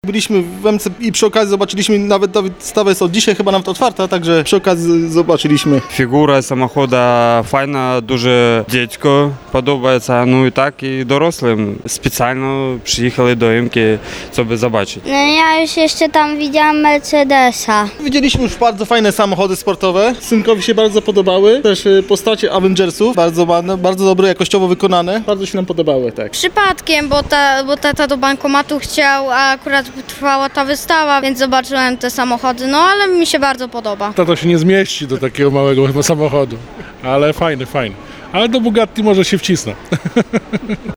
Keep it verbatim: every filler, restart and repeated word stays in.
Byliśmy w M C i przy okazji zobaczyliśmy, nawet ta wystawa jest od dzisiaj chyba nawet otwarta, także przy okazji zobaczyliśmy. Figura samochoda fajna, duże dziecko, podobaється, ну і tak i dorosłym. Specjalnie przyjechali do Imki, żeby zobaczyć. No ja już jeszcze tam widziałam Mercedesa. Widzieliśmy już bardzo fajne samochody sportowe, synkowi się bardzo podobały, też y, postacie Avengersów, bardzo ładne, bardzo dobre, jakościowo wykonane, bardzo się nam podobały, tak. Przypadkiem, bo, ta, bo tata do bankomatu chciał, a akurat trwała ta wystawa, więc zobaczyłem te samochody, no ale mi się bardzo podoba. To się nie zmieści do takiego małego chyba samochodu, ale fajny, fajny. Ale do Bugatti może się wcisnę.